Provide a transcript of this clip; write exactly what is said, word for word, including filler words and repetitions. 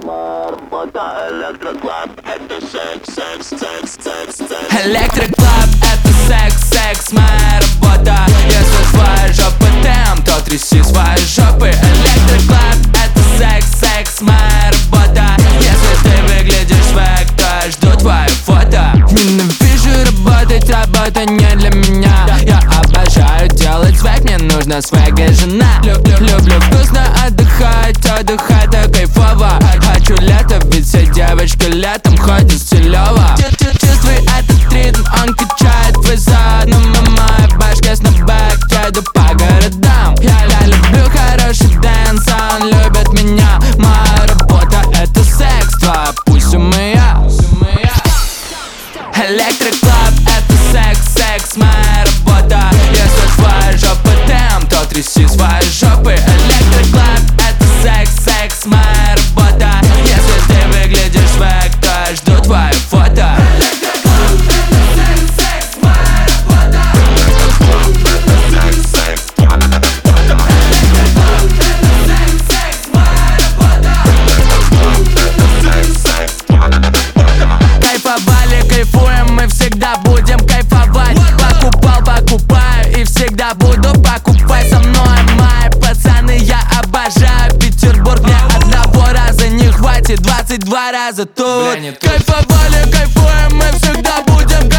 моя работа. Электроклаб — это секс, секс, секс, секс, секс. Электроклаб — это секс, секс, моя работа. Если твоя жопа темп, то тряси свои жопы. Электроклаб — это секс, секс, моя работа. Если ты выглядишь свек, то я жду твои фото. Ненавижу работать, работа не для меня. Я обожаю делать свек, мне нужна свега жена. Люблю, люблю вкусно отдыхать, отдыхать так кайфово. Хочу лето, ведь все девочки летом ходят стилёво. Чувствуй этот ритм, он качает твой зад. Но на моей башке снэпбэк, еду по городам. Я, я люблю хороший дэнс, он любит меня. Моя работа — это секс, твоя пусть у меня. Электроклаб — это секс, секс, моя работа. Если твоя жопа темп, то тряси свои жопы. Электроклаб — это секс, секс, моя работа. Если ты выглядишь свек, то я жду твои фото. Кайфовали, кайфуем, мы всегда будем кайфовать. Покупал, покупаю и всегда буду покупать. Со мной мои пацаны, я обожаю Петербург. Мне одного раза не хватит, двадцать два раза тут. Кайфовали, кайфуем, мы всегда будем кайфовать.